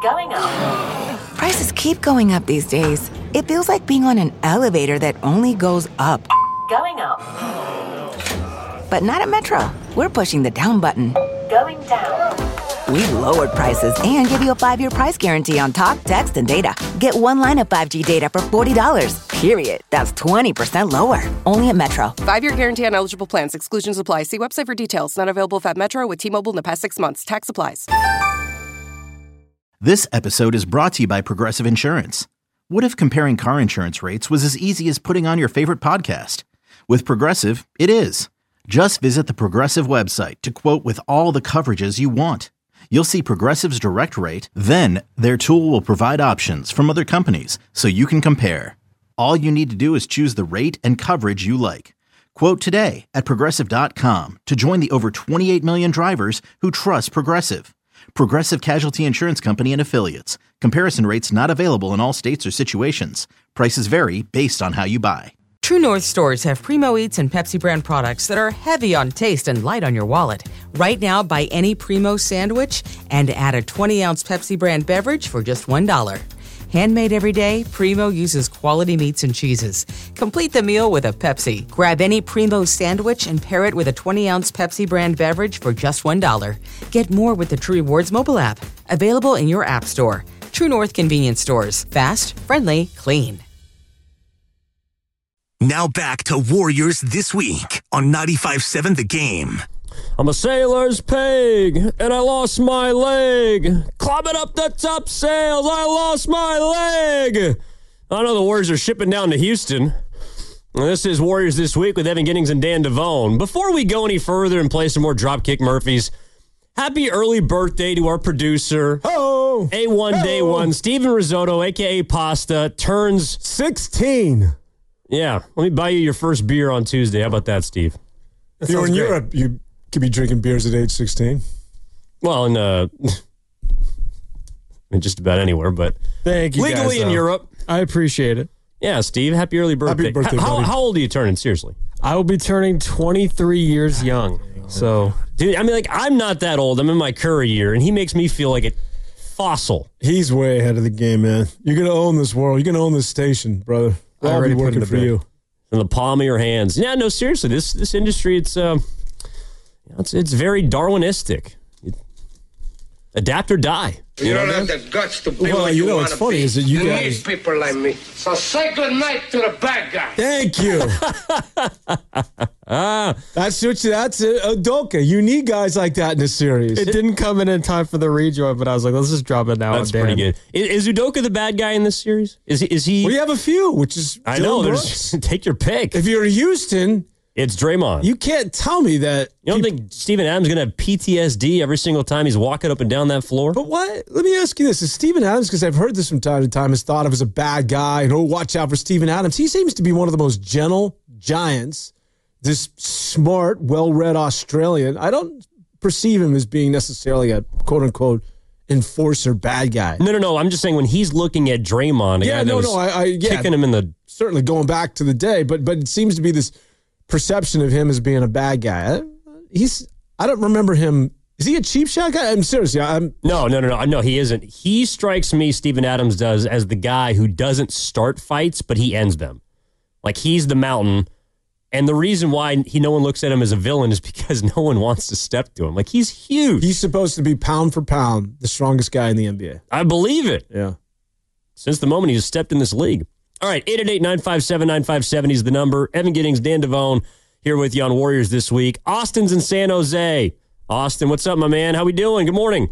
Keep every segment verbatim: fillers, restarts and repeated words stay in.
Going up. Prices keep going up these days. It feels like being on an elevator that only goes up. Going up. But not at Metro. We're pushing the down button. Going down. We've lowered prices and give you a five-year price guarantee on talk, text, and data. Get one line of five G data for forty dollars. Period. That's twenty percent lower. Only at Metro. Five-year guarantee on eligible plans. Exclusions apply. See website for details. Not available at Metro with T-Mobile in the past six months. Tax applies. This episode is brought to you by Progressive Insurance. What if comparing car insurance rates was as easy as putting on your favorite podcast? With Progressive, it is. Just visit the Progressive website to quote with all the coverages you want. You'll see Progressive's direct rate, then their tool will provide options from other companies so you can compare. All you need to do is choose the rate and coverage you like. Quote today at Progressive dot com to join the over twenty-eight million drivers who trust Progressive. Progressive Casualty Insurance Company and Affiliates. Comparison rates not available in all states or situations. Prices vary based on how you buy. True North stores have Primo Eats and Pepsi brand products that are heavy on taste and light on your wallet. Right now, buy any Primo sandwich and add a twenty ounce Pepsi brand beverage for just one dollar. Handmade every day, Primo uses quality meats and cheeses. Complete the meal with a Pepsi. Grab any Primo sandwich and pair it with a twenty ounce Pepsi brand beverage for just one dollar. Get more with the True Rewards mobile app. Available in your app store. True North convenience stores. Fast, friendly, clean. Now back to Warriors This Week on ninety-five seven The Game. I'm a sailor's pig, and I lost my leg. Climbing up the top sails, I lost my leg. I know the Warriors are shipping down to Houston. This is Warriors This Week with Evan Giddings and Dan Devone. Before we go any further and play some more Dropkick Murphys, happy early birthday to our producer. Oh, A one Day One, Steven Risotto, a k a. Pasta, turns sixteen. Yeah, let me buy you your first beer on Tuesday. How about that, Steve? If you were in great. Europe, you could be drinking beers at age sixteen. Well, in uh, I mean, just about anywhere, but Thank you legally guys, in though. Europe. I appreciate it. Yeah, Steve, happy early birthday. Happy birthday, how, buddy. how old are you turning, seriously? I will be turning twenty-three years young. So, Dude, I mean, like, I'm not that old. I'm in my Curry year, and he makes me feel like a fossil. He's way ahead of the game, man. You're going to own this world. You're going to own this station, brother. We'll all be already put working in the for bid. you. In the palm of your hands. Yeah, no, seriously, this this industry, it's uh, it's it's very Darwinistic. It, adapt or die. You, you don't have the guts to be Well, what you you know want what's to funny be. is that you you guys- need people like me. So say good night to the bad guy. Thank you. that's what you, that's it. Udoka. You need guys like that in this series. it didn't come in in time for the rejoin, but I was like, let's just drop it now. That's Dan. pretty good. Is, is Udoka the bad guy in this series? Is he? Is he? We have a few, which is I Dylan know. Brooks. There's take your pick. If you're in Houston, It's Draymond. you can't tell me that. You don't people- think Steven Adams is going to have P T S D every single time he's walking up and down that floor? But what? Let me ask you this: is Steven Adams? Because I've heard this from time to time. Is thought of as a bad guy, and oh, watch out for Steven Adams. He seems to be one of the most gentle giants. This smart, well-read Australian. I don't perceive him as being necessarily a quote-unquote enforcer bad guy. No, no, no. I'm just saying when he's looking at Draymond, a Yeah, guy that no, was no. I, I yeah, kicking him in the. certainly going back to the day, but but it seems to be this perception of him as being a bad guy. I, he's. I don't remember him. Is he a cheap shot guy? I'm seriously. I'm. No, no, no, no. No, he isn't. He strikes me, Steven Adams does, as the guy who doesn't start fights, but he ends them. Like he's the mountain. And the reason why he no one looks at him as a villain is because no one wants to step to him. Like he's huge. He's supposed to be pound for pound the strongest guy in the N B A. I believe it. Yeah. Since the moment he's stepped in this league. All right, eight eight eight, nine five seven, nine five seven zero is the number. Evan Giddings, Dan Devone here with you on Warriors This Week. Austin's in San Jose. Austin, what's up, my man? How we doing? Good morning.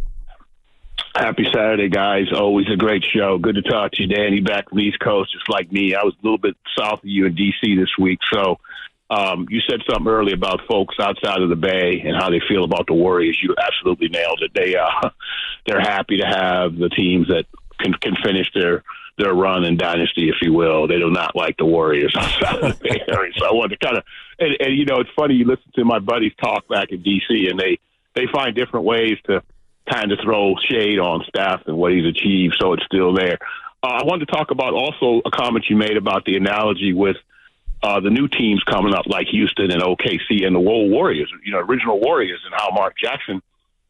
Happy Saturday, guys. Always a great show. Good to talk to you, Danny, back from the East Coast, just like me. I was a little bit south of you in D C this week, so um, you said something earlier about folks outside of the Bay and how they feel about the Warriors. You absolutely nailed it. They, uh, they're happy to have the teams that can, can finish their their run and dynasty, if you will. They do not like the Warriors outside of the Bay Area. So I wanted to kind of, and, and you know, it's funny, you listen to my buddies talk back in D C, and they, they find different ways to kind of throw shade on Steph and what he's achieved, so it's still there. Uh, I wanted to talk about also a comment you made about the analogy with uh, the new teams coming up like Houston and O K C and the old Warriors, you know, original Warriors, and how Mark Jackson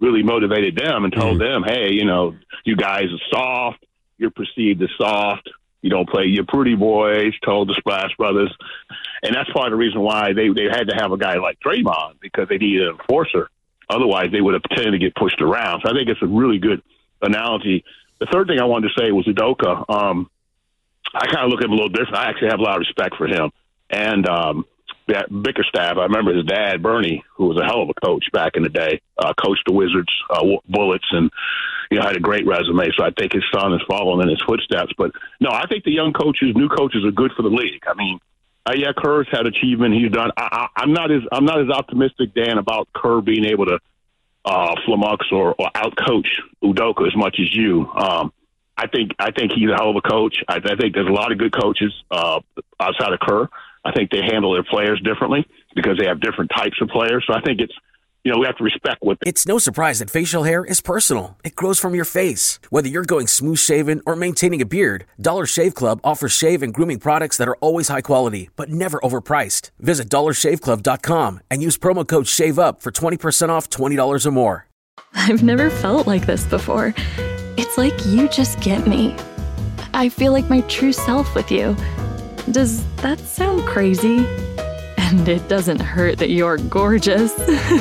really motivated them and told Mm-hmm. them, hey, you know, you guys are soft. You're perceived as soft. You don't play your pretty boys, told the Splash Brothers. And that's part of the reason why they, they had to have a guy like Draymond, because they needed an enforcer. Otherwise, they would have tended to get pushed around. So I think it's a really good analogy. The third thing I wanted to say was Udoka. Um, I kind of look at him a little different. I actually have a lot of respect for him. And um, that Bickerstaff, I remember his dad, Bernie, who was a hell of a coach back in the day, uh, coached the Wizards, uh, Bullets, and you know, had a great resume. So I think his son is following in his footsteps. But no, I think the young coaches, new coaches, are good for the league. I mean, uh, yeah, Kerr's had achievement. He's done. I, I, I'm not as I'm not as optimistic, Dan, about Kerr being able to uh, flummox or, or outcoach Udoka as much as you. Um, I think I think he's a hell of a coach. I, I think there's a lot of good coaches uh, outside of Kerr. I think they handle their players differently because they have different types of players. So I think it's, you know, we have to respect what they- It's no surprise that facial hair is personal. It grows from your face. Whether you're going smooth shaven or maintaining a beard, Dollar Shave Club offers shave and grooming products that are always high quality, but never overpriced. Visit dollar shave club dot com and use promo code SHAVEUP for twenty percent off twenty dollars or more. I've never felt like this before. It's like you just get me. I feel like my true self with you. Does that sound crazy? And it doesn't hurt that you're gorgeous.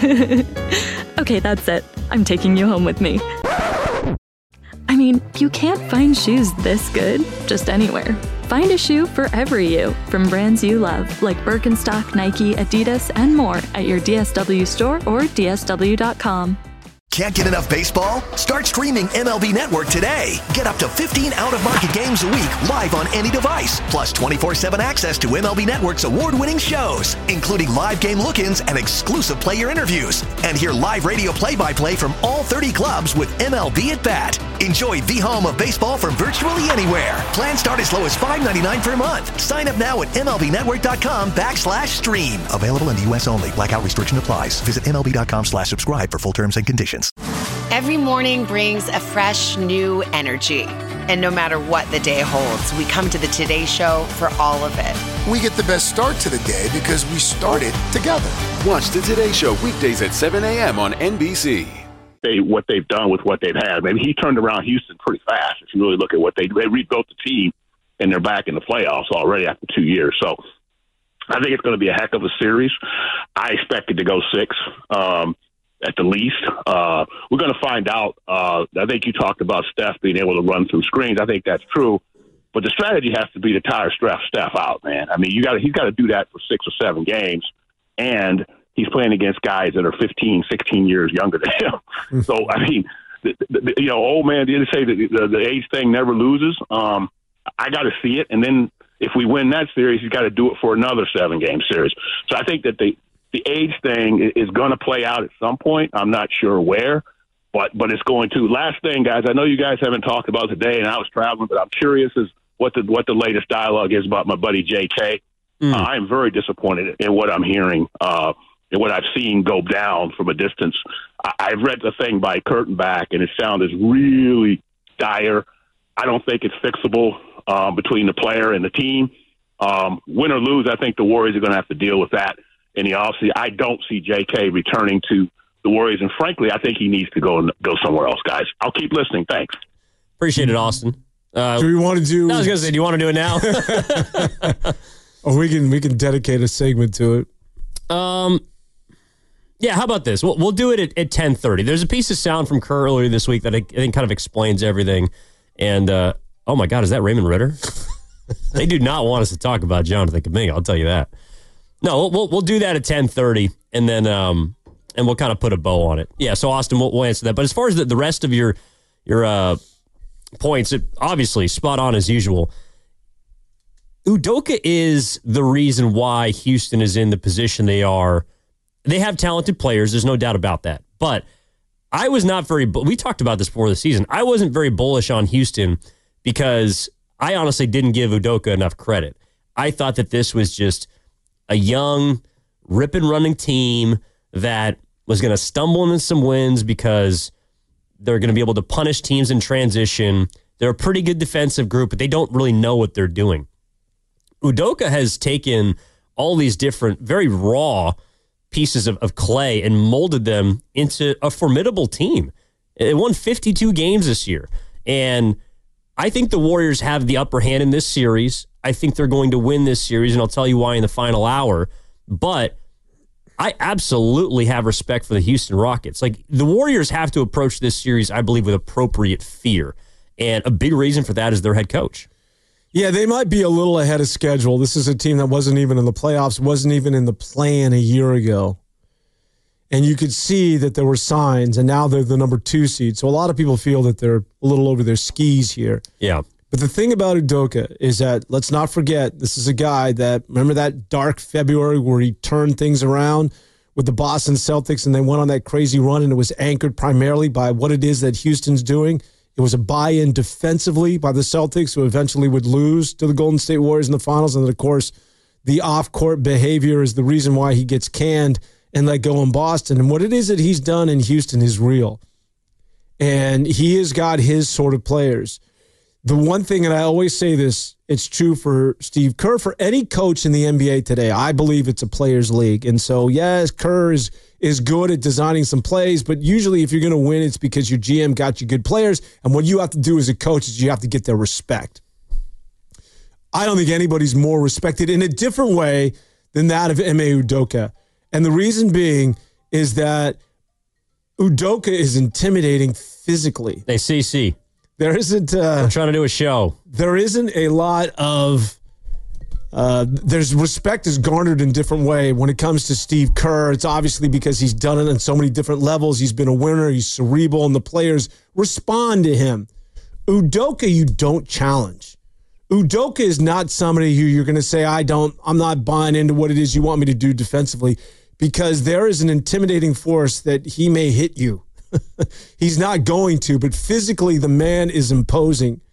Okay, that's it. I'm taking you home with me. I mean, you can't find shoes this good just anywhere. Find a shoe for every you from brands you love, like Birkenstock, Nike, Adidas, and more at your D S W store or D S W dot com. Can't get enough baseball? Start streaming M L B Network today. Get up to fifteen out-of-market games a week live on any device. Plus twenty-four seven access to M L B Network's award-winning shows, including live game look-ins and exclusive player interviews. And hear live radio play-by-play from all thirty clubs with M L B at Bat. Enjoy the home of baseball from virtually anywhere. Plans start as low as five ninety-nine per month. Sign up now at M L B network dot com backslash stream. Available in the U S only. Blackout restriction applies. Visit M L B dot com slash subscribe for full terms and conditions. Every morning brings a fresh, new energy. And no matter what the day holds, we come to the Today Show for all of it. We get the best start to the day because we started together. Watch the Today Show weekdays at seven a.m. on N B C. They, what they've done with what they've had. Maybe he turned around Houston pretty fast. If you really look at what they they rebuilt the team, and they're back in the playoffs already after two years. So I think it's going to be a heck of a series. I expect it to go six. Um, At the least, uh, we're going to find out. Uh, I think you talked about Steph being able to run through screens. I think that's true, but the strategy has to be to tire Steph, Steph out, man. I mean, you got he's got to do that for six or seven games, and he's playing against guys that are fifteen, sixteen years younger than him. So, I mean, the, the, you know, old man did say that the, the age thing never loses. Um, I got to see it, and then if we win that series, he's got to do it for another seven game series. So I think that the The age thing is going to play out at some point. I'm not sure where, but but it's going to. Last thing, guys, I know you guys haven't talked about today, and I was traveling, but I'm curious as what the what the latest dialogue is about my buddy J K. Mm. Uh, I am very disappointed in what I'm hearing uh, and what I've seen go down from a distance. I, I've read the thing by Kurtenbach, and it sounded really dire. I don't think it's fixable uh, between the player and the team. Um, win or lose, I think the Warriors are going to have to deal with that in the offseason. I don't see J K returning to the Warriors, and frankly, I think he needs to go go somewhere else, guys. I'll keep listening. Thanks. Appreciate it, Austin. Uh, do we want to do? I was going to say, do you want to do it now? Oh, we can we can dedicate a segment to it. Um, yeah. How about this? We'll we'll do it at, at ten thirty. There's a piece of sound from Kerr earlier this week that I, I think kind of explains everything. And uh, oh my God, is that Raymond Ritter? They do not want us to talk about Jonathan Kuminga. I'll tell you that. No, we'll we'll do that at ten thirty, and then um and we'll kind of put a bow on it. Yeah, so Austin, we'll, we'll answer that. But as far as the, the rest of your your uh, points, it, obviously spot on as usual. Udoka is the reason why Houston is in the position they are. They have talented players. There's no doubt about that. But I was not very. We talked about this before the season. I wasn't very bullish on Houston because I honestly didn't give Udoka enough credit. I thought that this was just a young, rip and running team that was going to stumble into some wins because they're going to be able to punish teams in transition. They're a pretty good defensive group, but they don't really know what they're doing. Udoka has taken all these different, very raw pieces of, of clay and molded them into a formidable team. It won fifty-two games this year. And I think the Warriors have the upper hand in this series. I think they're going to win this series, and I'll tell you why in the final hour. But I absolutely have respect for the Houston Rockets. Like, the Warriors have to approach this series, I believe, with appropriate fear. And a big reason for that is their head coach. Yeah, they might be a little ahead of schedule. This is a team that wasn't even in the playoffs, wasn't even in the play-in a year ago. And you could see that there were signs, and now they're the number two seed. So a lot of people feel that they're a little over their skis here. Yeah. But the thing about Udoka is that, let's not forget, this is a guy that, remember that dark February where he turned things around with the Boston Celtics and they went on that crazy run, and it was anchored primarily by what it is that Houston's doing. It was a buy-in defensively by the Celtics, who eventually would lose to the Golden State Warriors in the finals. And then, of course, the off-court behavior is the reason why he gets canned and let go in Boston. And what it is that he's done in Houston is real. And he has got his sort of players. The one thing, and I always say this, it's true for Steve Kerr, for any coach in the N B A today, I believe it's a players' league. And so, yes, Kerr is, is good at designing some plays, but usually if you're going to win, it's because your G M got you good players. And what you have to do as a coach is you have to get their respect. I don't think anybody's more respected in a different way than that of Ime Udoka. And the reason being is that Udoka is intimidating physically. Hey, C C. There isn't... Uh, I'm trying to do a show. There isn't a lot of... Uh, there's respect is garnered in different way when it comes to Steve Kerr. It's obviously because he's done it on so many different levels. He's been a winner. He's cerebral, and the players respond to him. Udoka, you don't challenge. Udoka is not somebody who you're going to say, I don't, I'm not buying into what it is you want me to do defensively, because there is an intimidating force that he may hit you. He's not going to, but physically the man is imposing.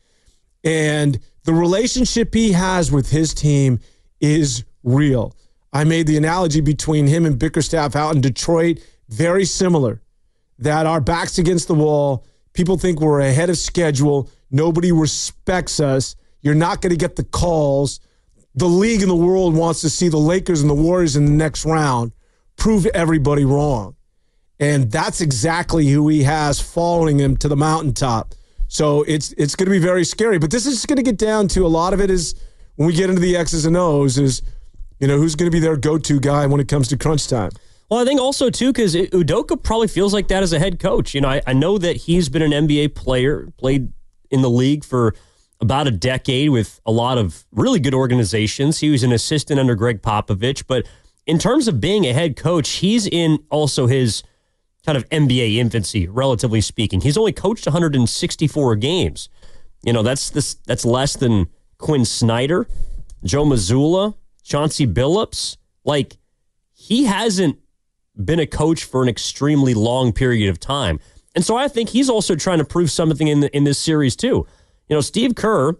And the relationship he has with his team is real. I made the analogy between him and Bickerstaff out in Detroit, very similar, that our back's against the wall. People think we're ahead of schedule. Nobody respects us. You're not going to get the calls. The league and the world wants to see the Lakers and the Warriors in the next round. Prove everybody wrong. And that's exactly who he has following him to the mountaintop. So it's it's going to be very scary. But this is going to get down to, a lot of it is, when we get into the X's and O's, is, you know, who's going to be their go-to guy when it comes to crunch time. Well, I think also, too, because Udoka probably feels like that as a head coach. You know, I, I know that he's been an N B A player, played in the league for about a decade with a lot of really good organizations. He was an assistant under Greg Popovich. But in terms of being a head coach, he's in also his kind of N B A infancy, relatively speaking. He's only coached one hundred sixty-four games. You know, that's this that's less than Quinn Snyder, Joe Mazzulla, Chauncey Billups. Like, he hasn't been a coach for an extremely long period of time. And so I think he's also trying to prove something in the, in this series too. You know, Steve Kerr,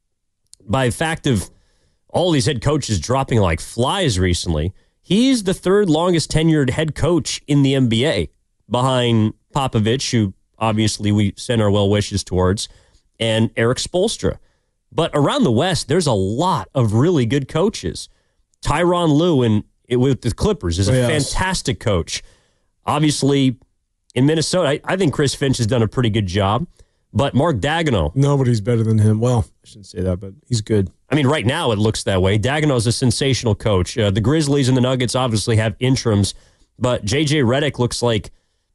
by fact of all these head coaches dropping like flies recently, he's the third longest tenured head coach in the N B A, behind Popovich, who obviously we send our well wishes towards, and Eric Spoelstra. But around the West, there's a lot of really good coaches. Tyronn Lue in, with the Clippers is a yes. fantastic coach. Obviously, in Minnesota, I, I think Chris Finch has done a pretty good job. But Mark Daigneault. Nobody's better than him. Well, I shouldn't say that, but he's good. I mean, right now it looks that way. Daigneault is a sensational coach. Uh, the Grizzlies and the Nuggets obviously have interims, but J J Redick looks like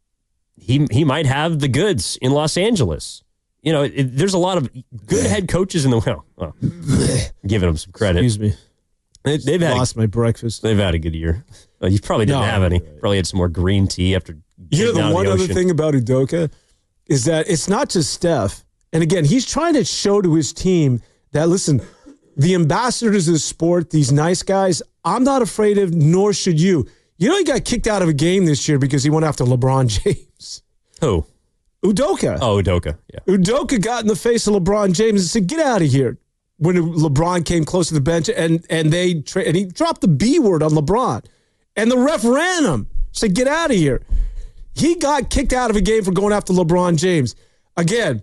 he he might have the goods in Los Angeles. You know, it, there's a lot of good head coaches in the well. well giving them some credit. Excuse me. They, they've had lost a, my breakfast. They've had a good year. Well, you probably didn't no, have any. Probably had some more green tea after. You know, the down one the other ocean. thing about Udoka is that it's not just Steph. And again, he's trying to show to his team that, listen, the ambassadors of the sport, these nice guys, I'm not afraid of, nor should you. You know, he got kicked out of a game this year because he went after LeBron James. Who? Udoka. Oh, Udoka. Yeah. Udoka got in the face of LeBron James and said, get out of here. When LeBron came close to the bench and and they tra- and he dropped the B word on LeBron. And the ref ran him. Said, get out of here. He got kicked out of a game for going after LeBron James. Again,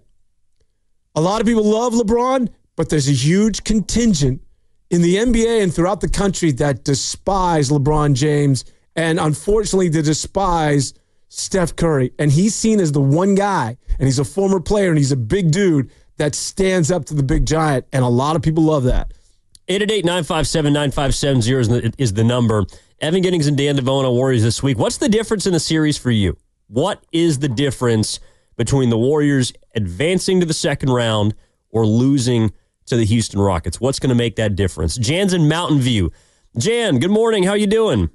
a lot of people love LeBron, but there's a huge contingent in the N B A and throughout the country that despise LeBron James And unfortunately, they despise Steph Curry. And he's seen as the one guy, and he's a former player, and he's a big dude that stands up to the big giant. And a lot of people love that. eight eight eight, nine five seven, nine five seven zero is the, is the number. Evan Giddings and Dan Devone on Warriors this week. What's the difference in the series for you? What is the difference between the Warriors advancing to the second round or losing to the Houston Rockets? What's going to make that difference? Jan's in Mountain View. Jan, good morning. How you doing?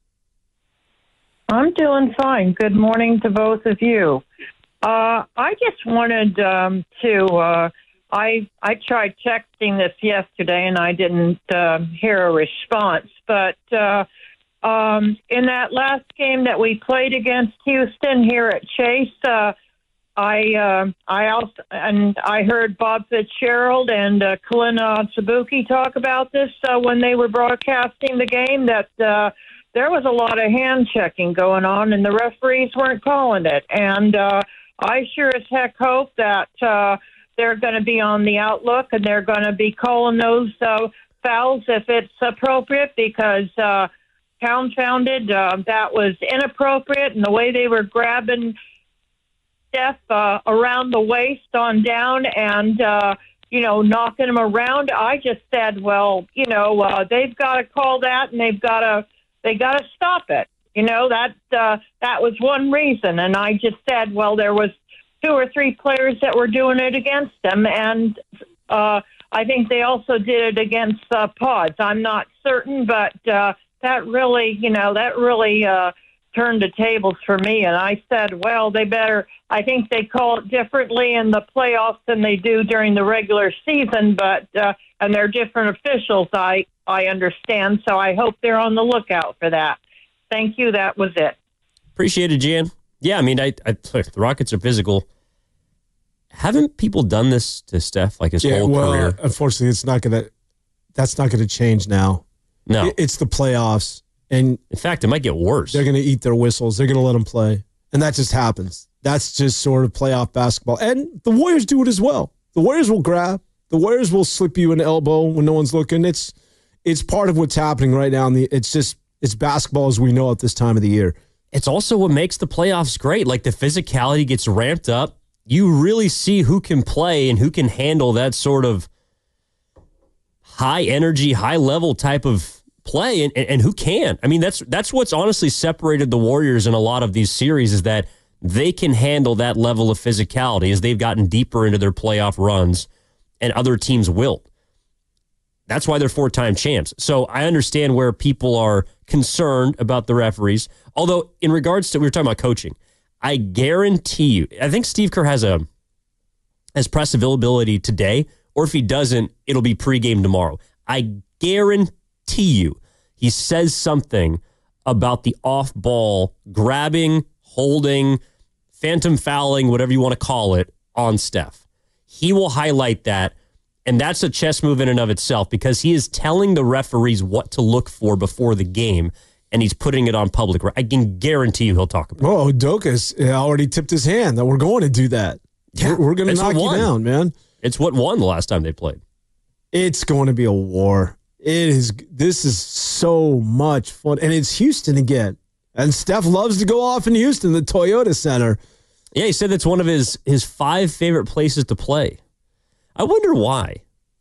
I'm doing fine. Good morning to both of you. Uh, I just wanted um, to, uh, I I tried texting this yesterday and I didn't uh, hear a response, but uh, um, in that last game that we played against Houston here at Chase, uh, I uh, I also and I heard Bob Fitzgerald and uh, Kalina Tsubuki talk about this uh, when they were broadcasting the game, that uh, there was a lot of hand checking going on and the referees weren't calling it. And uh, I sure as heck hope that uh, they're going to be on the outlook and they're going to be calling those uh, fouls if it's appropriate, because uh, confounded, uh, that was inappropriate, and the way they were grabbing Steph uh, around the waist on down and, uh, you know, knocking him around. I just said, well, you know, uh, they've got to call that and they've got to they got to stop it. You know, that uh, that was one reason. And I just said, well, there was two or three players that were doing it against them. And uh, I think they also did it against uh, Pods. I'm not certain, but uh, that really, you know, that really uh, turned the tables for me. And I said, well, they better, I think they call it differently in the playoffs than they do during the regular season, but, uh, and they're different officials, I, I understand. So I hope they're on the lookout for that. Thank you. That was it. Appreciate it, Jan. Yeah, I mean, I, I, the Rockets are physical. Haven't people done this to Steph like his yeah, whole well, career? Unfortunately, it's not going to, that's not going to change now. No. It, it's the playoffs. And in fact, it might get worse. They're going to eat their whistles. They're going to let them play. And that just happens. That's just sort of playoff basketball. And the Warriors do it as well. The Warriors will grab. The Warriors will slip you an elbow when no one's looking. It's it's part of what's happening right now. And it's just, it's basketball as we know at this time of the year. It's also what makes the playoffs great. Like, the physicality gets ramped up. You really see who can play and who can handle that sort of high energy, high level type of play, and, and who can. I mean, that's that's what's honestly separated the Warriors in a lot of these series, is that they can handle that level of physicality as they've gotten deeper into their playoff runs, and other teams will. That's why they're four-time champs. So I understand where people are concerned about the referees. Although, in regards to, we were talking about coaching, I guarantee you, I think Steve Kerr has a has press availability today, or if he doesn't, it'll be pregame tomorrow. I guarantee you, he says something about the off-ball grabbing, holding, phantom fouling, whatever you want to call it, on Steph. He will highlight that, and that's a chess move in and of itself, because he is telling the referees what to look for before the game, and he's putting it on public. I can guarantee you he'll talk about it. Oh, Udoka's already tipped his hand that we're going to do that. Yeah, we're we're going to knock you down, man. It's what won the last time they played. It's going to be a war. It is. This is so much fun. And it's Houston again. And Steph loves to go off in Houston, the Toyota Center. Yeah, he said that's one of his, his five favorite places to play. I wonder why.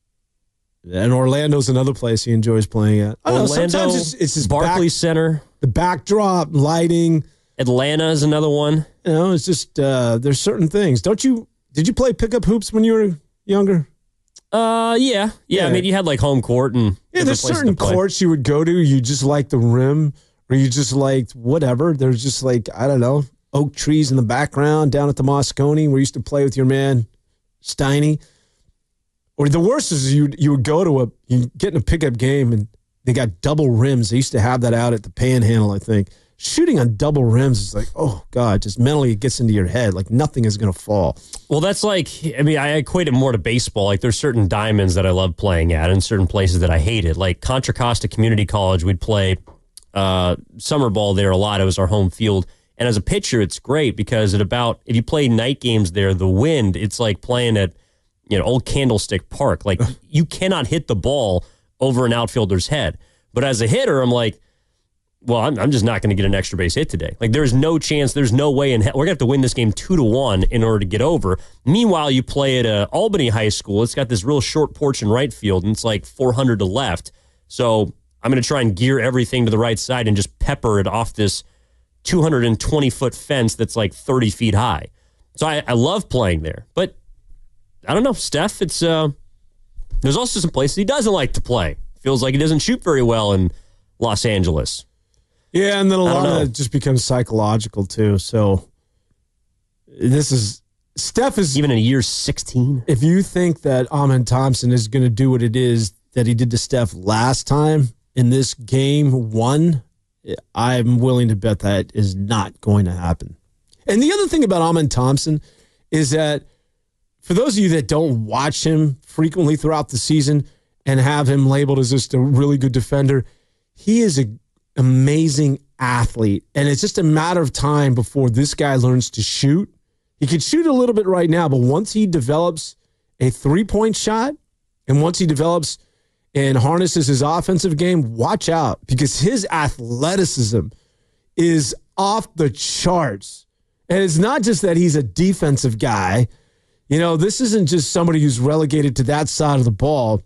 And Orlando's another place he enjoys playing at. I Orlando, know, sometimes it's, it's his Barclays back, Center. The backdrop, lighting. Atlanta is another one. You know, it's just, uh, there's certain things. Don't you, did you play pickup hoops when you were younger? Uh, yeah. Yeah, yeah. I mean, you had like home court and yeah, there's certain courts you would go to. You just like the rim, or you just liked whatever. There's just like, I don't know, oak trees in the background down at the Moscone where you used to play with your man, Steiny. Or the worst is you you would go to a, you get in a pickup game and they got double rims. They used to have that out at the Panhandle, I think. Shooting on double rims is like, oh, God, just mentally it gets into your head. Like nothing is going to fall. Well, that's like, I mean, I equate it more to baseball. Like there's certain diamonds that I love playing at and certain places that I hated. Like Contra Costa Community College, we'd play uh, summer ball there a lot. It was our home field. And as a pitcher, it's great because at about, if you play night games there, the wind, it's like playing at, you know, Old Candlestick Park. Like you cannot hit the ball over an outfielder's head. But as a hitter, I'm like, well, I'm, I'm just not going to get an extra base hit today. Like, there's no chance, there's no way in hell. We're going to have to win this game two to one in order to get over. Meanwhile, you play at uh, Albany High School. It's got this real short porch in right field, and it's like four hundred to left. So I'm going to try and gear everything to the right side and just pepper it off this two hundred twenty foot fence that's like thirty feet high. So I, I love playing there. But I don't know, Steph, it's uh, there's also some places he doesn't like to play. Feels like he doesn't shoot very well in Los Angeles. Yeah, and then a lot of it just becomes psychological, too. So this is, Steph is... Even in a year sixteen? If you think that Amen Thompson is going to do what it is that he did to Steph last time in this game one, I'm willing to bet that is not going to happen. And the other thing about Amen Thompson is that for those of you that don't watch him frequently throughout the season and have him labeled as just a really good defender, he is an amazing athlete. And it's just a matter of time before this guy learns to shoot. He can shoot a little bit right now, but once he develops a three-point shot and once he develops and harnesses his offensive game, watch out, because his athleticism is off the charts. And it's not just that he's a defensive guy. You know, this isn't just somebody who's relegated to that side of the ball.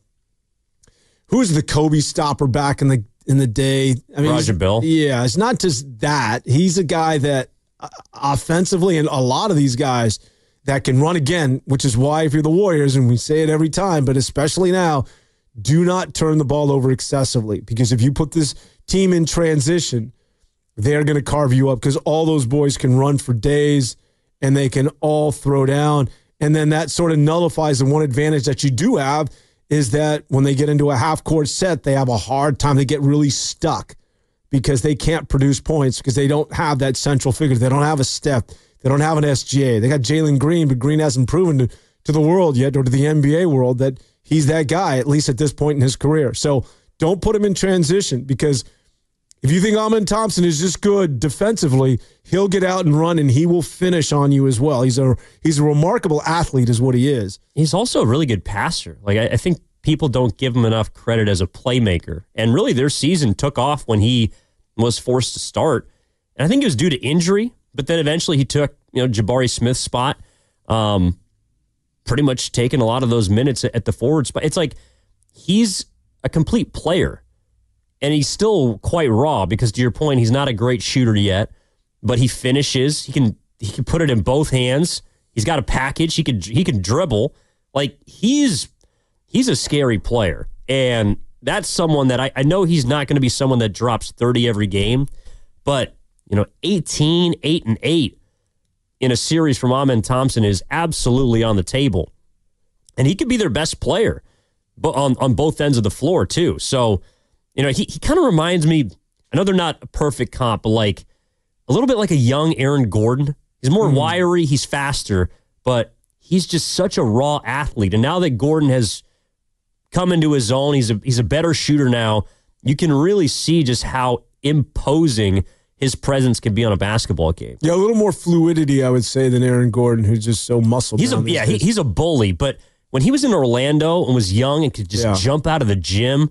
Who's the Kobe stopper back in the in the day? I mean, Roger Bill. Yeah, it's not just that. He's a guy that uh, offensively, and a lot of these guys that can run again, which is why if you're the Warriors, and we say it every time, but especially now, do not turn the ball over excessively, because if you put this team in transition, they're going to carve you up, because all those boys can run for days and they can all throw down. And then that sort of nullifies the one advantage that you do have, is that when they get into a half-court set, they have a hard time. They get really stuck because they can't produce points because they don't have that central figure. They don't have a Steph. They don't have an S G A. They got Jalen Green, but Green hasn't proven to, to the world yet, or to the N B A world, that he's that guy, at least at this point in his career. So don't put him in transition, because if you think Amen Thompson is just good defensively, he'll get out and run, and he will finish on you as well. He's a he's a remarkable athlete is what he is. He's also a really good passer. Like I, I think people don't give him enough credit as a playmaker. And really their season took off when he was forced to start. And I think it was due to injury, but then eventually he took, you know, Jabari Smith's spot, um, pretty much taking a lot of those minutes at the forward spot. It's like he's a complete player. And he's still quite raw, because to your point, he's not a great shooter yet, but he finishes. He can he can put it in both hands. He's got a package. He can he can dribble. Like he's he's a scary player, and that's someone that I, I know he's not going to be someone that drops thirty every game, but you know, eighteen, eight and eight in a series from Amen Thompson is absolutely on the table, and he could be their best player, but on on both ends of the floor too. So. You know, he, he kind of reminds me, I know they're not a perfect comp, but like a little bit like a young Aaron Gordon. He's more mm. wiry, he's faster, but he's just such a raw athlete. And now that Gordon has come into his own, he's a, he's a better shooter now, you can really see just how imposing his presence can be on a basketball game. Yeah, a little more fluidity, I would say, than Aaron Gordon, who's just so muscle He's a, yeah, he, he's a bully, but when he was in Orlando and was young and could just yeah. jump out of the gym,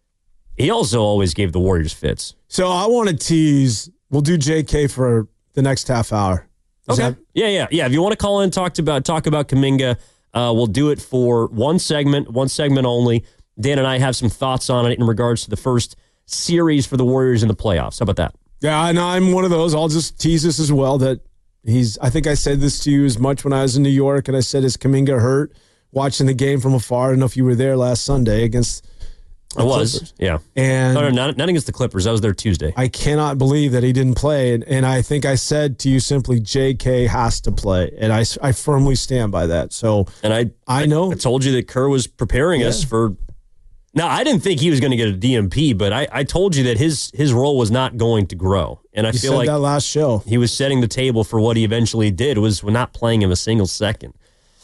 he also always gave the Warriors fits. So I want to tease. We'll do J K for the next half hour. Is okay. That- yeah, yeah, yeah. If you want to call in and talk about talk about Kuminga, uh, we'll do it for one segment, one segment only. Dan and I have some thoughts on it in regards to the first series for the Warriors in the playoffs. How about that? Yeah, and I'm one of those. I'll just tease this as well. That he's. I think I said this to you as much when I was in New York, and I said, "Is Kuminga hurt?" Watching the game from afar. I don't know if you were there last Sunday against. I was, Clippers. yeah. And no, no, not, not against the Clippers. I was there Tuesday. I cannot believe that he didn't play. And, and I think I said to you simply, J K has to play. And I, I firmly stand by that. So, and I, I know. I told you that Kerr was preparing yeah. us for. Now, I didn't think he was going to get a D M P, but I, I told you that his his role was not going to grow. And I you feel said like that last show. He was setting the table for what he eventually did, was not playing him a single second.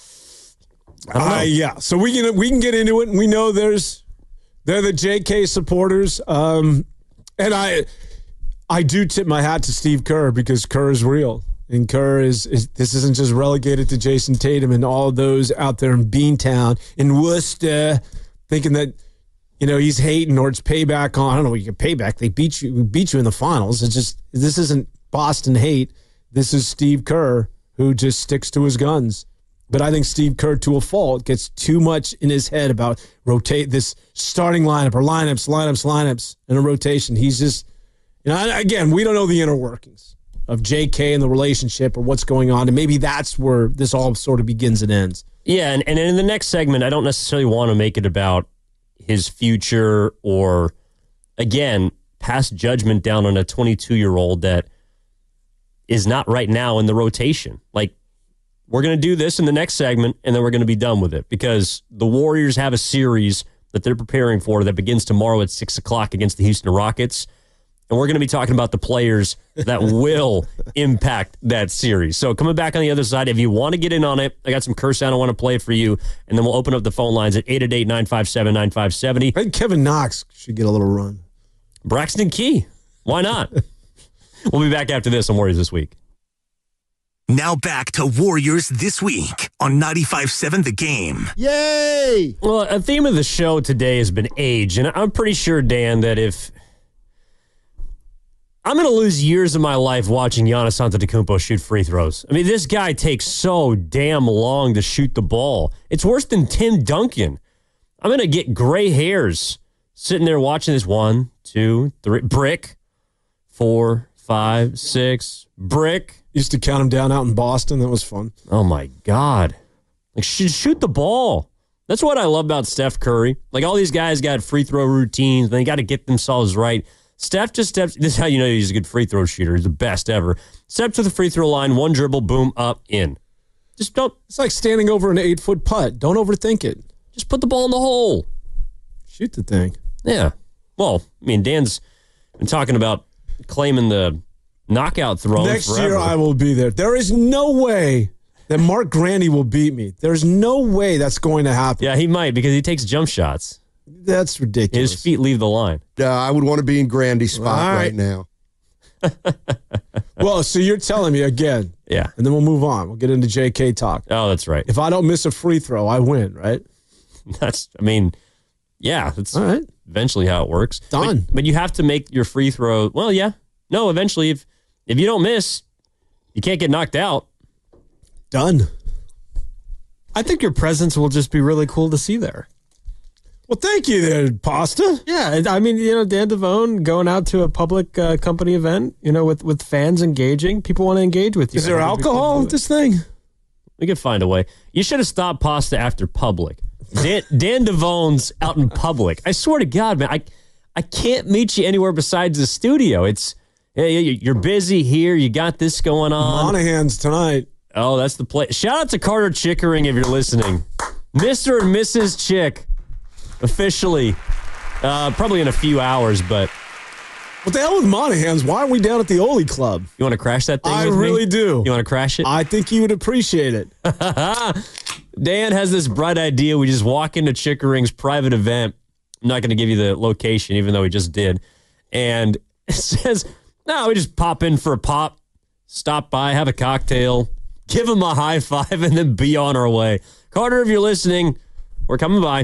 I don't know. Uh, yeah. So we can, we can get into it. And we know there's. They're the J K supporters, um, and I, I do tip my hat to Steve Kerr, because Kerr is real, and Kerr is, is this isn't just relegated to Jason Tatum and all of those out there in Beantown in Worcester, thinking that you know, he's hating or it's payback on. I don't know what you get payback. They beat you, beat you in the finals. It's just, this isn't Boston hate. This is Steve Kerr who just sticks to his guns. But I think Steve Kerr, to a fault, gets too much in his head about rotate this starting lineup or lineups, lineups, lineups in a rotation. He's just, you know, again, we don't know the inner workings of J K and the relationship or what's going on. And maybe that's where this all sort of begins and ends. Yeah, and, and in the next segment, I don't necessarily want to make it about his future or, again, pass judgment down on a twenty-two-year-old that is not right now in the rotation. Like, we're going to do this in the next segment, and then we're going to be done with it because the Warriors have a series that they're preparing for that begins tomorrow at six o'clock against the Houston Rockets. And we're going to be talking about the players that will impact that series. So coming back on the other side, if you want to get in on it, I got some curse sound I want to play for you, and then we'll open up the phone lines at eight eight eight, nine five seven, nine five seven zero. I think Kevin Knox should get a little run. Braxton Key. Why not? We'll be back after this on Warriors This Week. Now back to Warriors This Week on ninety-five seven The Game. Yay! Well, a theme of the show today has been age, and I'm pretty sure, Dan, that if I'm going to lose years of my life watching Giannis Antetokounmpo shoot free throws. I mean, this guy takes so damn long to shoot the ball. It's worse than Tim Duncan. I'm going to get gray hairs sitting there watching this one, two, three, brick, four, five, six, brick. Used to count him down out in Boston. That was fun. Oh, my God. Like, shoot the ball. That's what I love about Steph Curry. Like, all these guys got free throw routines. They got to get themselves right. Steph just steps. This is how you know he's a good free throw shooter. He's the best ever. Step to the free throw line, one dribble, boom, up, in. Just don't. It's like standing over an eight-foot putt. Don't overthink it. Just put the ball in the hole. Shoot the thing. Yeah. Well, I mean, Dan's been talking about claiming the knockout throne Next forever. year, I will be there. There is no way that Mark Grandy will beat me. There's no way that's going to happen. Yeah, he might because he takes jump shots. That's ridiculous. His feet leave the line. Uh, I would want to be in Grandy's spot All right. right now. Well, so you're telling me again. Yeah. And then we'll move on. We'll get into J K talk. Oh, that's right. If I don't miss a free throw, I win, right? That's, I mean, yeah, that's All right. eventually how it works. Done. But, but you have to make your free throw. Well, yeah. No, eventually, if if you don't miss, you can't get knocked out. Done. I think your presence will just be really cool to see there. Well, thank you there, Pasta. Yeah, I mean, you know, Dan Devone going out to a public uh, company event, you know, with, with fans engaging. People want to engage with you. Is there alcohol at this thing? We could find a way. You should have stopped Pasta after public. Dan, Dan Devone's out in public. I swear to God, man, I I can't meet you anywhere besides the studio. It's hey, you're busy here. You got this going on. Monahan's tonight. Oh, that's the play. Shout out to Carter Chickering if you're listening. Mister and Missus Chick, officially. Uh, probably in a few hours, but. What the hell with Monahan's? Why aren't we down at the Oli Club? You want to crash that thing I with me? really do. You want to crash it? I think you would appreciate it. Dan has this bright idea. We just walk into Chickering's private event. I'm not going to give you the location, even though we just did. And it says, no, we just pop in for a pop, stop by, have a cocktail, give him a high five, and then be on our way. Carter, if you're listening, we're coming by.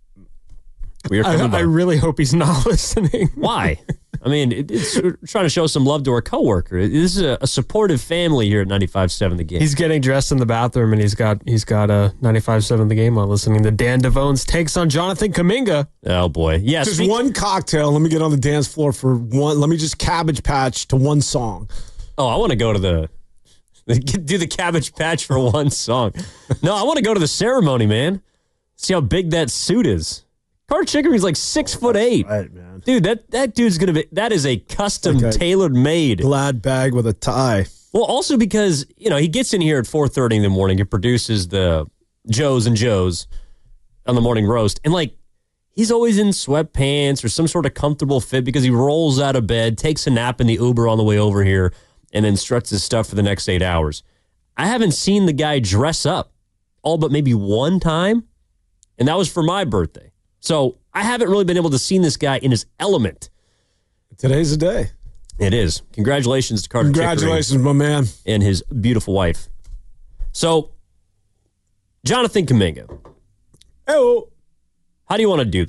We are coming I, by. I really hope he's not listening. Why? I mean, it, it's we're trying to show some love to our coworker. This is a, a supportive family here at ninety-five seven The Game. He's getting dressed in the bathroom, and he's got he's got a ninety-five seven The Game on, listening to Dan Devone's takes on Jonathan Kuminga. Oh boy, yes. Just one cocktail. Let me get on the dance floor for one. Let me just Cabbage Patch to one song. Oh, I want to go to the do the Cabbage Patch for one song. No, I want to go to the ceremony, man. See how big that suit is. Carter Chickering's like six foot eight. Right, man. Dude, that, that dude's going to be, that is a custom Like a tailored made. Glad bag with a tie. Well, also because, you know, he gets in here at four thirty in the morning and produces the Joes and Joes on the morning roast. And like, he's always in sweatpants or some sort of comfortable fit because he rolls out of bed, takes a nap in the Uber on the way over here, and then struts his stuff for the next eight hours. I haven't seen the guy dress up all but maybe one time. And that was for my birthday. So I haven't really been able to see this guy in his element. Today's the day. It is. Congratulations to Carter Congratulations, Chickering my man. and his beautiful wife. So, Jonathan Kuminga. Oh, how do you want to do this?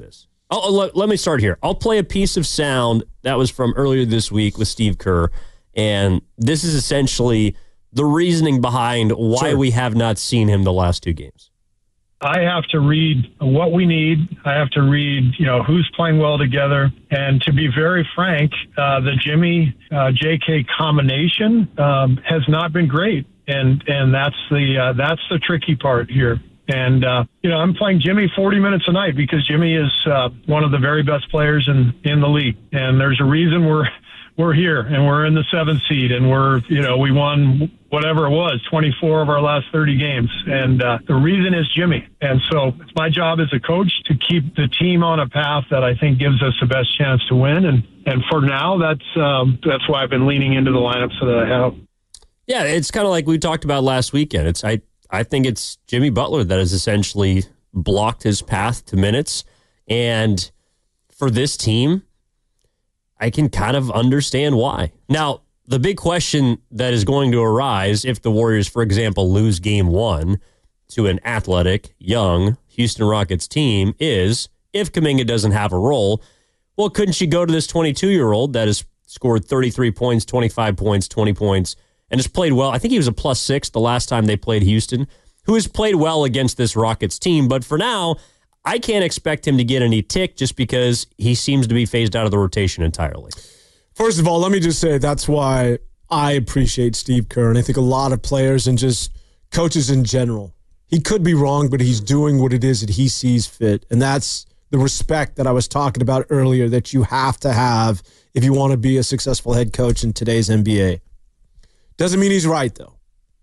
Oh, let, let me start here. I'll play a piece of sound that was from earlier this week with Steve Kerr, and this is essentially the reasoning behind why Sure. we have not seen him the last two games. I have to read what we need. I have to read, you know, who's playing well together. And to be very frank, uh, the Jimmy uh, J K combination um, has not been great, and and that's the uh, that's the tricky part here. And uh, you know, I'm playing Jimmy forty minutes a night because Jimmy is uh, one of the very best players in in the league, and there's a reason we're we're here and we're in the seventh seed, and we're you know we won whatever it was, twenty-four of our last thirty games. And uh, the reason is Jimmy. And so it's my job as a coach to keep the team on a path that I think gives us the best chance to win. And, and for now, that's, um, that's why I've been leaning into the lineups that I have. Yeah, it's kind of like we talked about last weekend. It's I, I think it's Jimmy Butler that has essentially blocked his path to minutes. And for this team, I can kind of understand why. Now, the big question that is going to arise if the Warriors, for example, lose game one to an athletic, young Houston Rockets team is, if Kuminga doesn't have a role, well, couldn't you go to this twenty-two-year-old that has scored thirty-three points, twenty-five points, twenty points, and has played well? I think he was a plus six the last time they played Houston, who has played well against this Rockets team. But for now, I can't expect him to get any tick just because he seems to be phased out of the rotation entirely. First of all, let me just say that's why I appreciate Steve Kerr, and I think a lot of players and just coaches in general. He could be wrong, but he's doing what it is that he sees fit, and that's the respect that I was talking about earlier that you have to have if you want to be a successful head coach in today's N B A. Doesn't mean he's right, though.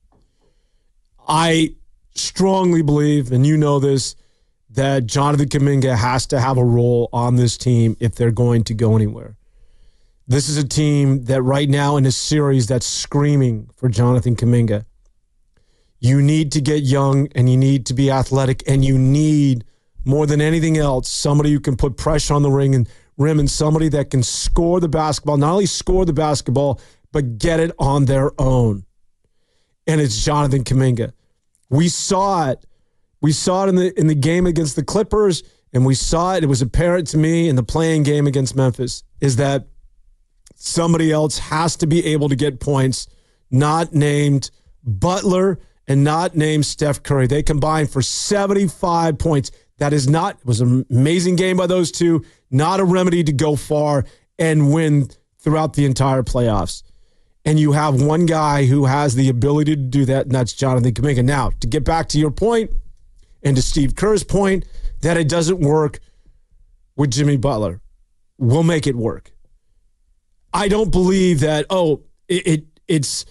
I strongly believe, and you know this, that Jonathan Kuminga has to have a role on this team if they're going to go anywhere. This is a team that right now in a series that's screaming for Jonathan Kuminga. You need to get young, and you need to be athletic, and you need, more than anything else, somebody who can put pressure on the ring and rim, and somebody that can score the basketball, not only score the basketball, but get it on their own. And it's Jonathan Kuminga. We saw it. We saw it in the in the game against the Clippers, and we saw it. It was apparent to me in the playing game against Memphis, is that somebody else has to be able to get points, not named Butler and not named Steph Curry. They combined for seventy-five points. That is not, it was an amazing game by those two, not a remedy to go far and win throughout the entire playoffs. And you have one guy who has the ability to do that, and that's Jonathan Kuminga. Now, to get back to your point, and to Steve Kerr's point, that it doesn't work with Jimmy Butler. We'll make it work. I don't believe that, oh, it, it it's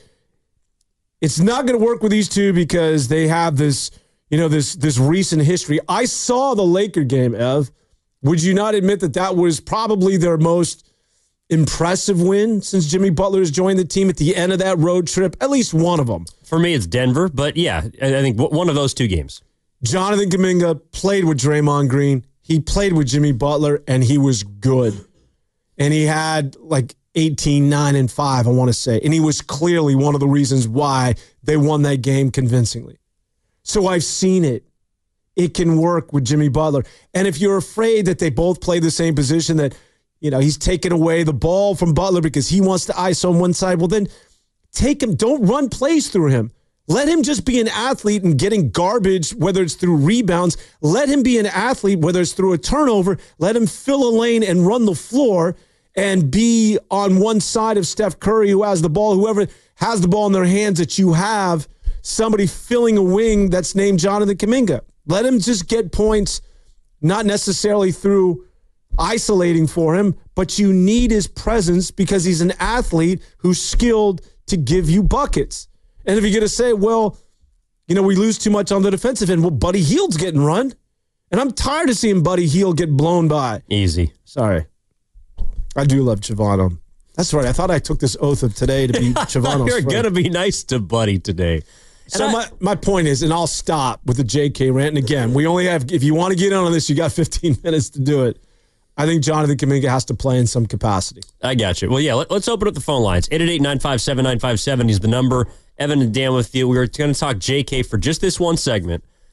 it's not going to work with these two because they have this, you know, this this recent history. I saw the Laker game, Ev. Would you not admit that that was probably their most impressive win since Jimmy Butler has joined the team at the end of that road trip? At least one of them. For me, it's Denver, but yeah, I think one of those two games. Jonathan Kuminga played with Draymond Green. He played with Jimmy Butler, and he was good. And he had like eighteen, nine, and five, I want to say. And he was clearly one of the reasons why they won that game convincingly. So I've seen it. It can work with Jimmy Butler. And if you're afraid that they both play the same position, that, you know, he's taking away the ball from Butler because he wants to ice on one side, well, then take him. Don't run plays through him. Let him just be an athlete and getting garbage, whether it's through rebounds. Let him be an athlete, whether it's through a turnover. Let him fill a lane and run the floor and be on one side of Steph Curry, who has the ball, whoever has the ball in their hands, that you have somebody filling a wing that's named Jonathan Kuminga. Let him just get points, not necessarily through isolating for him, but you need his presence because he's an athlete who's skilled to give you buckets. And if you're going to say, well, you know, we lose too much on the defensive end, well, Buddy Hield's getting run. And I'm tired of seeing Buddy Hield get blown by. Easy. Sorry. I do love Chavano. That's right. I thought I took this oath of today to be Chavano's You're friend. going to be nice to Buddy today. So I, my, my point is, and I'll stop with the J K rant. And again, we only have, if you want to get in on this, you got fifteen minutes to do it. I think Jonathan Kuminga has to play in some capacity. I got you. Well, yeah, let, let's open up the phone lines. eight eight eight, nine five seven, nine five seven is the number. Evan and Dan with you. We were going to talk J K for just this one segment.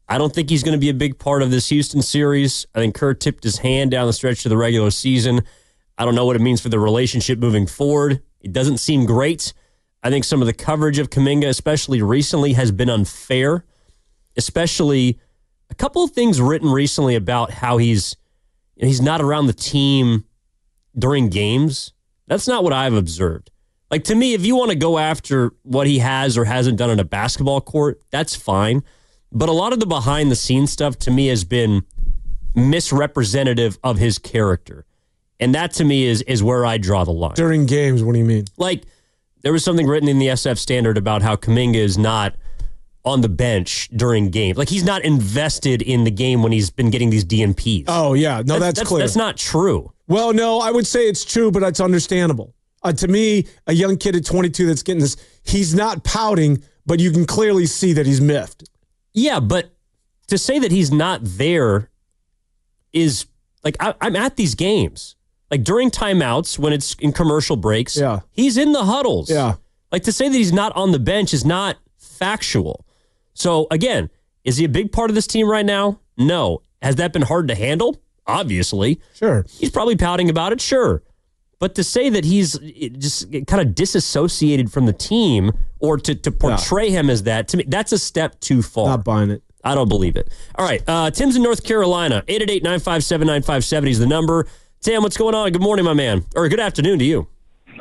I don't think he's going to be a big part of this Houston series. I think Kerr tipped his hand down the stretch of the regular season. I don't know what it means for the relationship moving forward. It doesn't seem great. I think some of the coverage of Kuminga, especially recently, has been unfair, especially a couple of things written recently about how he's you know, he's not around the team during games. That's not what I've observed. Like, to me, if you want to go after what he has or hasn't done on a basketball court, that's fine. But a lot of the behind-the-scenes stuff, to me, has been misrepresentative of his character. And that, to me, is is where I draw the line. During games, what do you mean? Like, there was something written in the S F Standard about how Kuminga is not on the bench during games. Like, he's not invested in the game when he's been getting these D N Ps. Oh, yeah. No, that's, that's, that's clear. That's not true. Well, no, I would say it's true, but it's understandable. Uh, to me, a young kid at twenty-two that's getting this, he's not pouting, but you can clearly see that he's miffed. Yeah, but to say that he's not there is, like, I, I'm at these games. Like, during timeouts, when it's in commercial breaks, yeah. he's in the huddles. Yeah. Like, to say that he's not on the bench is not factual. So, again, is he a big part of this team right now? No. Has that been hard to handle? Obviously. Sure. He's probably pouting about it, sure. But to say that he's just kind of disassociated from the team or to, to portray yeah. him as that, to me, that's a step too far. Not buying it. I don't believe it. All right. Uh, Tim's in North Carolina. eight eight eight, nine five seven, nine five seven zero is the number. Tim, what's going on? Good morning, my man. Or good afternoon to you.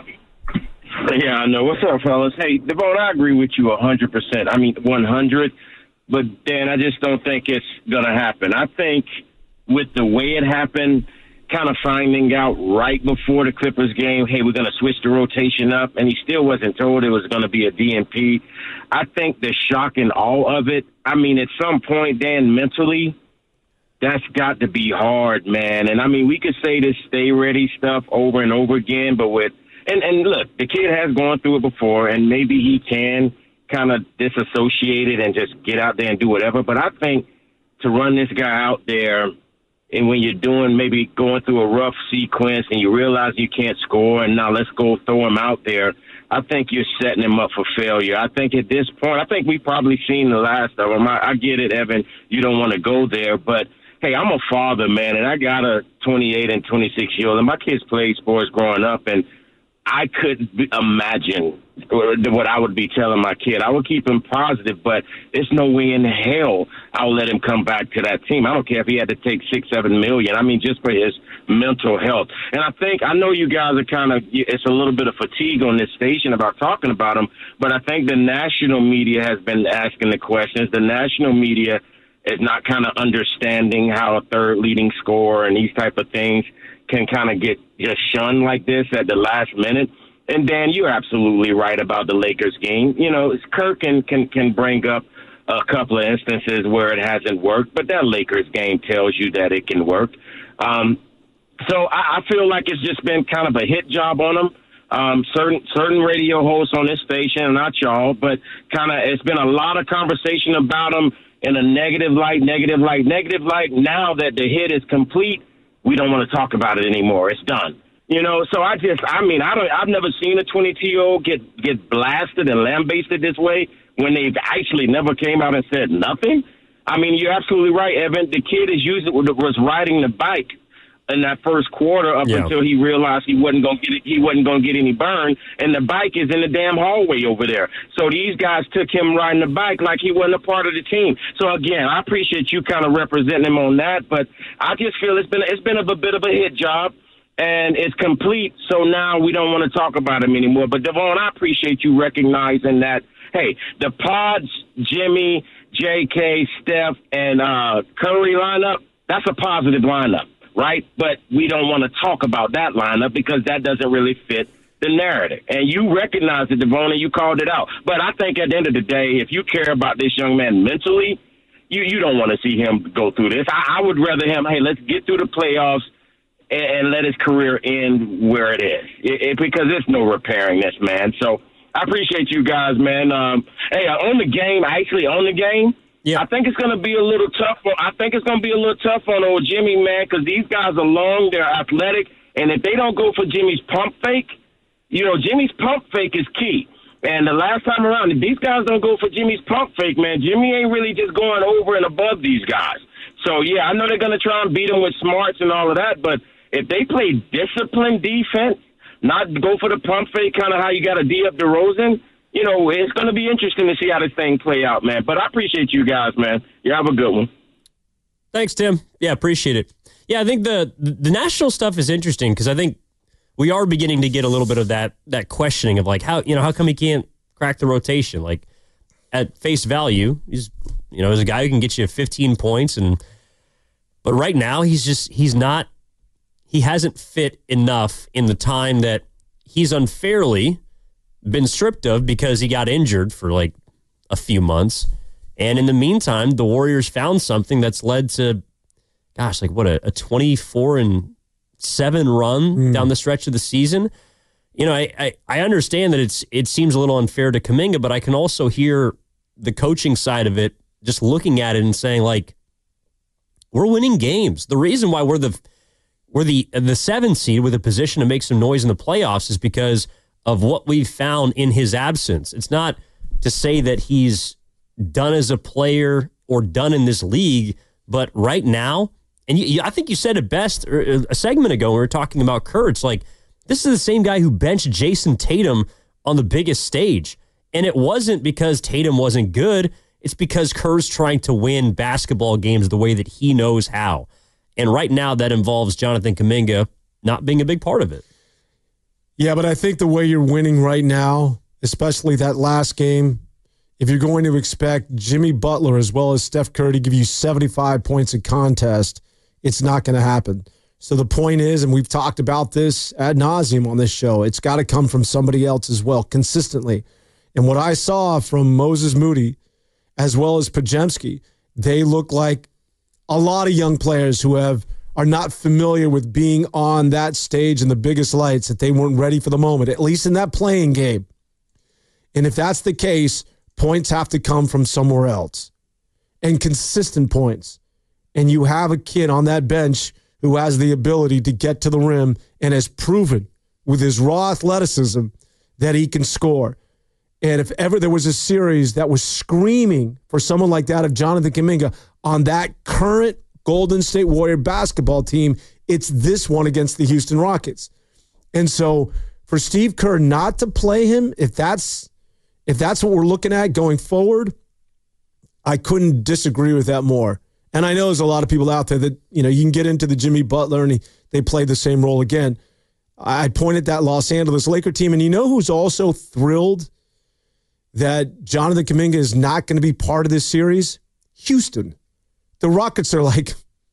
Yeah, I know. What's up, fellas? Hey, Devon, I agree with you one hundred percent. I mean, one hundred. But, Dan, I just don't think it's going to happen. I think with the way it happened, kind of finding out right before the Clippers game, hey, we're going to switch the rotation up, and he still wasn't told it was going to be a D N P. I think the shock in all of it, I mean, at some point, Dan, mentally, that's got to be hard, man. And, I mean, we could say this stay ready stuff over and over again, but with and, – and, look, the kid has gone through it before, and maybe he can kind of disassociate it and just get out there and do whatever. But I think to run this guy out there – and when you're doing maybe going through a rough sequence and you realize you can't score and now let's go throw him out there, I think you're setting him up for failure. I think at this point, I think we've probably seen the last of him. I, I get it, Evan. You don't want to go there. But, hey, I'm a father, man, and I got a twenty-eight and twenty-six-year-old. And my kids played sports growing up, and I couldn't imagine what I would be telling my kid. I would keep him positive, but there's no way in hell I'll let him come back to that team. I don't care if he had to take six, seven million. I mean, just for his mental health. And I think, I know you guys are kind of, it's a little bit of fatigue on this station about talking about him, but I think the national media has been asking the questions. The national media is not kind of understanding how a third leading scorer and these type of things can kind of get just shunned like this at the last minute. And, Dan, you're absolutely right about the Lakers game. You know, Kirk can, can, can bring up a couple of instances where it hasn't worked, but that Lakers game tells you that it can work. Um, so I, I feel like it's just been kind of a hit job on him. Um, certain certain radio hosts on this station, not y'all, but kind of it's been a lot of conversation about him in a negative light, negative light, negative light. Now that the hit is complete, we don't want to talk about it anymore. It's done. You know, so I just, I mean, I don't, I've never seen a twenty-two-year-old get, get blasted and lambasted this way when they actually never came out and said nothing. I mean, you're absolutely right, Evan. The kid is usually was riding the bike in that first quarter up yeah. until he realized he wasn't going to get it, he wasn't going to get any burn, and the bike is in the damn hallway over there. So these guys took him riding the bike like he wasn't a part of the team. So again, I appreciate you kind of representing him on that, but I just feel it's been it's been a bit of a hit job. And it's complete, so now we don't want to talk about him anymore. But, Devon, I appreciate you recognizing that, hey, the Pods, Jimmy, J K, Steph, and uh, Curry lineup, that's a positive lineup, right? But we don't want to talk about that lineup because that doesn't really fit the narrative. And you recognize it, Devon, and you called it out. But I think at the end of the day, if you care about this young man mentally, you, you don't want to see him go through this. I, I would rather him, hey, let's get through the playoffs, and let his career end where it is, it, it, because there's no repairing this, man. So I appreciate you guys, man. Um, hey, on the game, actually on the game, yeah. I think it's going to be a little tough. For, I think it's going to be a little tough on old Jimmy, man, because these guys are long, they're athletic, and if they don't go for Jimmy's pump fake, you know, Jimmy's pump fake is key. And the last time around, these guys don't go for Jimmy's pump fake, man. Jimmy ain't really just going over and above these guys. So, yeah, I know they're going to try and beat them with smarts and all of that, but if they play disciplined defense, not go for the pump fake, kind of how you got to D up DeRozan, you know, it's going to be interesting to see how this thing play out, man. But I appreciate you guys, man. You have a good one. Thanks, Tim. Yeah, appreciate it. Yeah, I think the the national stuff is interesting because I think we are beginning to get a little bit of that that questioning of like how you know how come he can't crack the rotation? Like at face value, he's you know he's a guy who can get you fifteen points, and but right now he's just he's not he hasn't fit enough in the time that he's unfairly been stripped of because he got injured for like a few months. And in the meantime, the Warriors found something that's led to, gosh, like what, a, a twenty-four and seven run mm. down the stretch of the season. You know, I, I, I understand that it's it seems a little unfair to Kuminga, but I can also hear the coaching side of it, just looking at it and saying, like, we're winning games. The reason why we're the we're the the seven seed with a position to make some noise in the playoffs is because of what we've found in his absence. It's not to say that he's done as a player or done in this league, but right now, and you, you, I think you said it best a segment ago when we were talking about Kerr. It's like, this is the same guy who benched Jason Tatum on the biggest stage. And it wasn't because Tatum wasn't good. It's because Kerr's trying to win basketball games the way that he knows how. And right now that involves Jonathan Kuminga not being a big part of it. Yeah, but I think the way you're winning right now, especially that last game, if you're going to expect Jimmy Butler as well as Steph Curry to give you seventy-five points a contest, it's not going to happen. So the point is, and we've talked about this ad nauseum on this show, it's got to come from somebody else as well, consistently. And what I saw from Moses Moody as well as Podziemski, they look like a lot of young players who have are not familiar with being on that stage in the biggest lights, that they weren't ready for the moment, at least in that playing game. And if that's the case, points have to come from somewhere else, and consistent points. And you have a kid on that bench who has the ability to get to the rim and has proven with his raw athleticism that he can score. And if ever there was a series that was screaming for someone like that of Jonathan Kuminga on that current Golden State Warrior basketball team, it's this one against the Houston Rockets. And so for Steve Kerr not to play him, if that's If that's what we're looking at going forward, I couldn't disagree with that more. And I know there's a lot of people out there that, you know, you can get into the Jimmy Butler and he, they play the same role again. I pointed that Los Angeles Laker team, and you know who's also thrilled that Jonathan Kuminga is not going to be part of this series? Houston. The Rockets are like,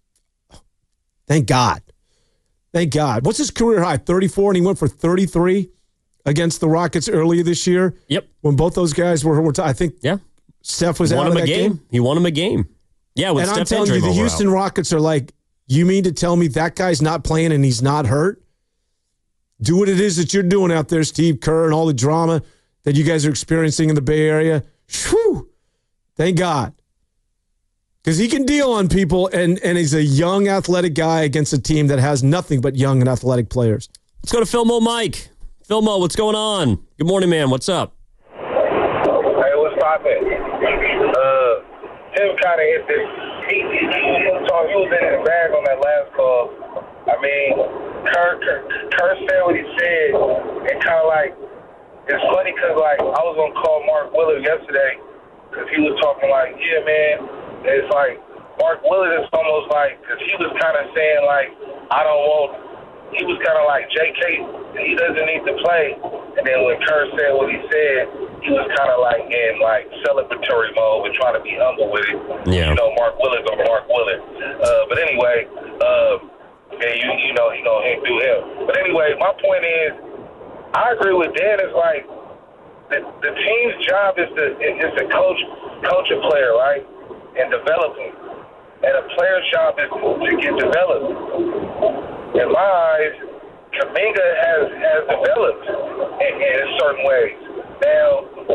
thank God. Thank God. What's his career high? thirty-four, and he went for thirty-three? Against the Rockets earlier this year. Yep. When both those guys were, were t- I think yeah. Steph was he out won of him that a game. game. He won him a game. Yeah, with and Steph I'm telling you, the Houston out. Rockets are like, you mean to tell me that guy's not playing and he's not hurt? Do what it is that you're doing out there, Steve Kerr, and all the drama that you guys are experiencing in the Bay Area. Whew. Thank God. Because he can deal on people, and, and he's a young, athletic guy against a team that has nothing but young and athletic players. Let's go to Philmo Mike. Philmo, what's going on? Good morning, man. What's up? Hey, what's poppin'? Uh, Tim kind of hit this. He, he, he, was talk, he was in his bag on that last call. I mean, Kerr, Kerr, Kerr said what he said, and kind of like, it's funny because, like, I was going to call Mark Willard yesterday because he was talking like, yeah, man, it's like, Mark Willard is almost like, because he was kind of saying, like, I don't want, he was kind of like, J K, he doesn't need to play. And then when Kerr said what he said, he was kind of like in like celebratory mode and trying to be humble with it. Yeah. You know, Mark Willard's or Mark Willard. Uh, but anyway, uh, and you you know, you know, him do him. But anyway, my point is, I agree with Dan. It's like the, the team's job is to is to coach coach a player, right, and develop him. And a player's job is to get developed. In my eyes, Kuminga has, has developed in, in certain ways. Now,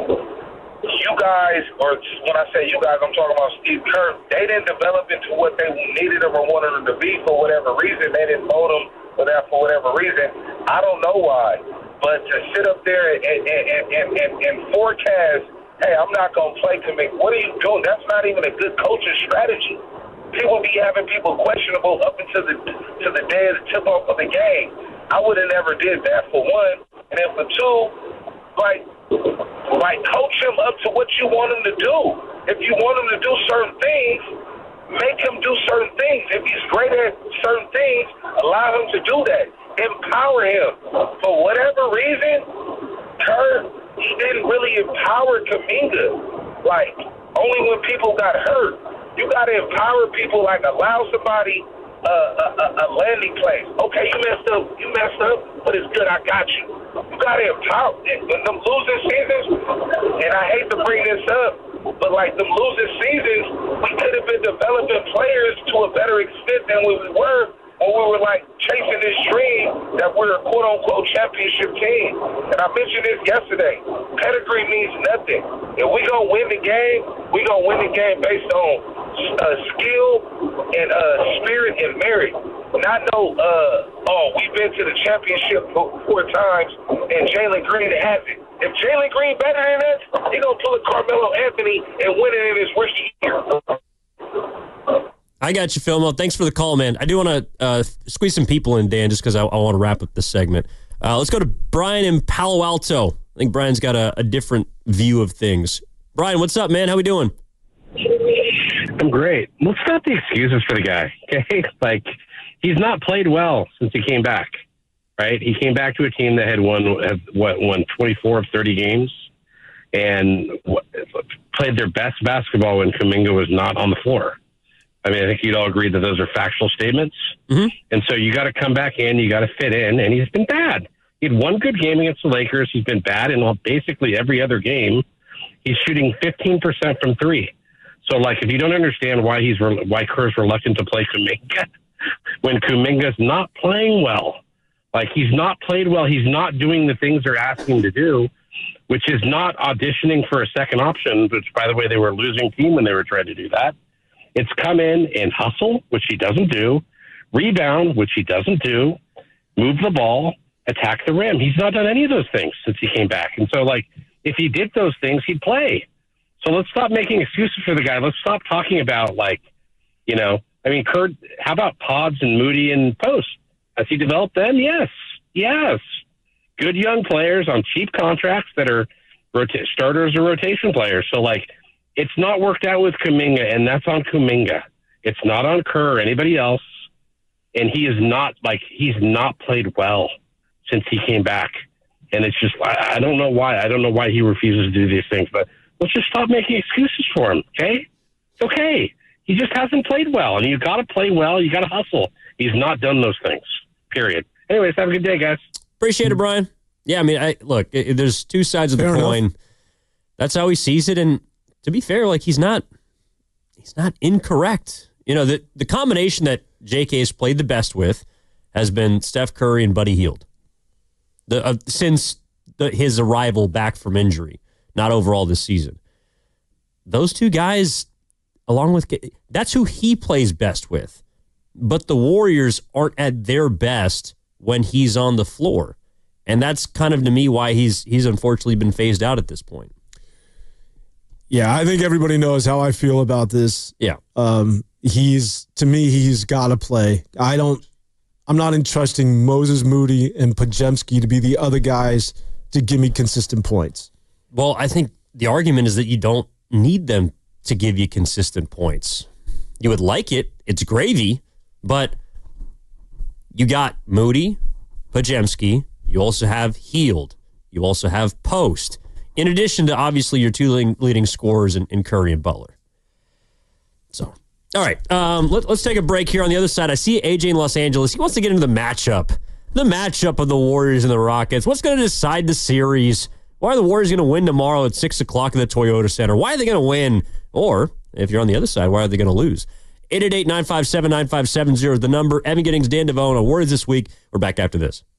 you guys, or when I say you guys, I'm talking about Steve Kerr, they didn't develop into what they needed him or wanted him to be for whatever reason. They didn't mold him for that for whatever reason. I don't know why. But to sit up there and, and, and, and, and, and forecast, hey, I'm not going to play Kuminga. What are you doing? That's not even a good coaching strategy. People be having people questionable up until the to the day of the tip-off of the game. I would have never did that, for one. And then for two, like, like coach him up to what you want him to do. If you want him to do certain things, make him do certain things. If he's great at certain things, allow him to do that. Empower him. For whatever reason, Kerr, he didn't really empower Kuminga. Like, only when people got hurt. You got to empower people, like allow somebody uh, a, a, a landing place. Okay, you messed up. You messed up, but it's good. I got you. You got to empower. When them losing seasons, and I hate to bring this up, but like them losing seasons, we could have been developing players to a better extent than we were when we were like chasing this dream that we're a quote unquote championship team. And I mentioned this yesterday. Pedigree means nothing. If we gonna win the game, we gonna win the game based on uh, skill and uh, spirit and merit. Not no, uh, oh, we've been to the championship four, four times and Jalen Green hasn't. If Jalen Green better than us, he gonna pull a Carmelo Anthony and win it in his rookie year. I got you, Phil. Thanks for the call, man. I do want to uh, squeeze some people in, Dan, just because I, I want to wrap up this segment. Uh, let's go to Brian in Palo Alto. I think Brian's got a, a different view of things. Brian, what's up, man? How we doing? I'm great. Let's stop the excuses for the guy, okay? Like, he's not played well since he came back, right? He came back to a team that had won, what, won twenty-four of thirty games and played their best basketball when Kuminga was not on the floor. I mean, I think you'd all agree that those are factual statements. Mm-hmm. And so you got to come back in, you got to fit in, and he's been bad. He had one good game against the Lakers. He's been bad in basically every other game. He's shooting fifteen percent from three. So, like, if you don't understand why he's why Kerr's reluctant to play Kuminga when Kuminga's not playing well, like, he's not played well, he's not doing the things they're asking him to do, which is not auditioning for a second option, which, by the way, they were a losing team when they were trying to do that. It's come in and hustle, which he doesn't do, rebound, which he doesn't do, move the ball, attack the rim. He's not done any of those things since he came back. And so, like, if he did those things, he'd play. So let's stop making excuses for the guy. Let's stop talking about, like, you know, I mean, Kurt, how about Pods and Moody and Post? Has he developed them? Yes. Yes. Good young players on cheap contracts that are rota- starters or rotation players. So, like, it's not worked out with Kuminga, and that's on Kuminga. It's not on Kerr or anybody else. And he is not, like, he's not played well since he came back. And it's just, I, I don't know why. I don't know why he refuses to do these things. But let's just stop making excuses for him, okay? It's okay. He just hasn't played well. And you've got to play well. You got to hustle. He's not done those things, period. Anyways, have a good day, guys. Appreciate it, Brian. Yeah, I mean, I look, it, there's two sides of the Fair coin. enough. That's how he sees it. And to be fair, like, he's not he's not incorrect. You know, the, the combination that J K has played the best with has been Steph Curry and Buddy Hield. The, uh, since the, his arrival back from injury, not overall this season. Those two guys, along with, that's who he plays best with. But the Warriors aren't at their best when he's on the floor. And that's kind of, to me, why he's he's unfortunately been phased out at this point. Yeah, I think everybody knows how I feel about this. Yeah. Um, he's, to me, he's got to play. I don't, I'm not entrusting Moses Moody and Podziemski to be the other guys to give me consistent points. Well, I think the argument is that you don't need them to give you consistent points. You would like it. It's gravy. But you got Moody, Podziemski. You also have Hield. You also have Post. In addition to, obviously, your two leading scorers in, in Curry and Butler. So, all right. Um, let, let's take a break here on the other side. I see A J in Los Angeles. He wants to get into the matchup. The matchup of the Warriors and the Rockets. What's going to decide the series? Why are the Warriors going to win tomorrow at six o'clock at the Toyota Center? Why are they going to win? Or, if you're on the other side, why are they going to lose? eight eight eight, nine five seven, nine five seven zero is the number. Evan Giddings, Dan Devone, awards this week. We're back after this.